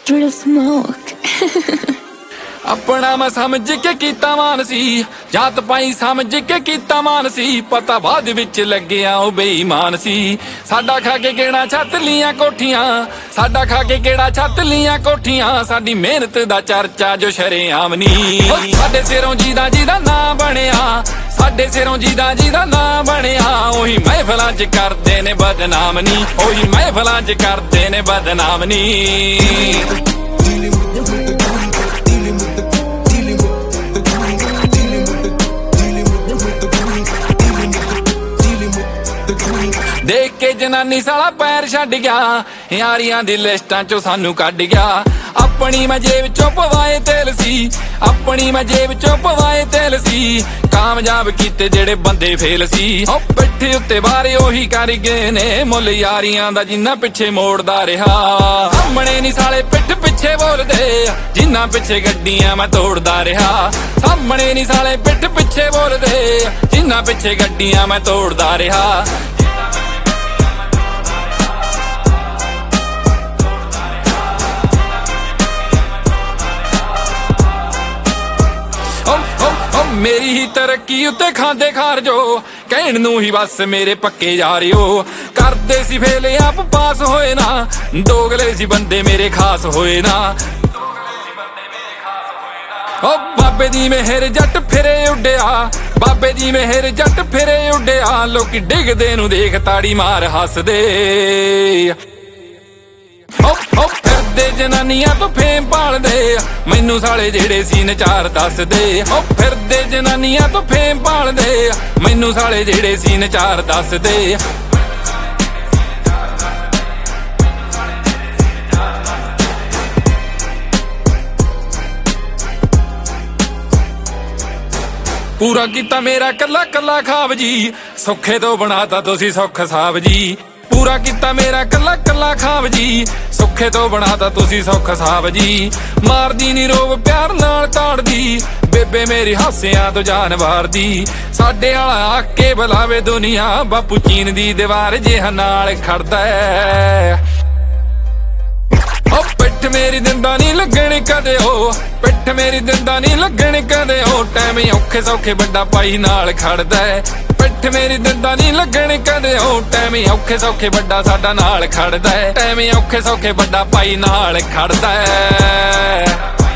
Real smoke. अपना मैं समझ के कीता मान सी, जात पाई समझ के कीता मान सी, पता बाद विच लग्गिया ओ बेईमान सी। साडा खा के केड़ा छत लियां कोठियां, साडा खा के केड़ा छत लियां कोठियां, साडी मेहनत दा चर्चा जो शरेआम नी। साडे सिरों जीदा जीदा ना बनिया, साडे सिरों जीदा जीदा ना बनिया, ओही महफिलां च करदे ने बदनाम नी, ओही महफिलां च करदे ने बदनाम नी। देख के जनानी साला पैर छड्ड गया, यारियां दी लिस्टां चों सानू कड्ड गया। अपनी मैं जेब चों पवाए तेल सी, अपनी मैं जेब चों पवाए तेल सी, कामयाब कीते जेड़े बंदे फेल सी। ओ पिट्ठ उत्ते बारे ओही कर गए ने, मुल यारियां दा जिन्ना पिछे मोड़दा रहा। सामने नी साले पिठ पिछे बोलदे, जिन्ना पिछे गड्डियां मैं तोड़दा रहा। सामने नी साले पिठ पिछे बोलदे, जिन्ना पिछे गड्डियां मैं तोड़दा रहा। मेरी ही तरक्की उत्ते खांदे खार जो, कहण नूं ही बस मेरे पक्के यारियो। करदे सी फेले आप पास होए ना, दोगले सी बंदे मेरे खास होए ना। ओ बाबे दी मेहर जट फिरे उड्डिया, बाबे दी मेहर जट फिरे उड्डिया, लोकी डिगदे नूं देख ताड़ी मार हसदे। फिरदे जनानियां तो फेम भालदे, मैनू साले जेड़े सी नचार दसदे। फिरदे जनानियां तो फेम भालदे, मैनू साले जेड़े सी नचार दसदे। पूरा कीता मेरा कला कला खाब जी, सुखे तो बनाता तुसी सुख साब जी। पूरा कीता मेरा कला कला खाब जी, सुखे तो बनाता तुसी सुख साब जी। मारदी नी रोब प्यार नाल ताड़दी, बेबे मेरी हासियां तो जान वारदी। साडे आला आके बुलावे दुनिया, बापू चीन दी दीवार जिहा नाल खड़दा है। ओ पिठ मेरी दिंदा नी लगण कदे, ओ पिठ मेरी दिंदा नी लगण कदे, ओ टाइम औखे सौखे बड़ा पाई नाल खड़दा है। पिठ मेरी दिंदा नी लगण कदे, ओ टाइम औखे सौखे बड़ा साडा नाल खड़दा है। टाइम औखे सौखे बड़ा पाई नाल खड़दा है।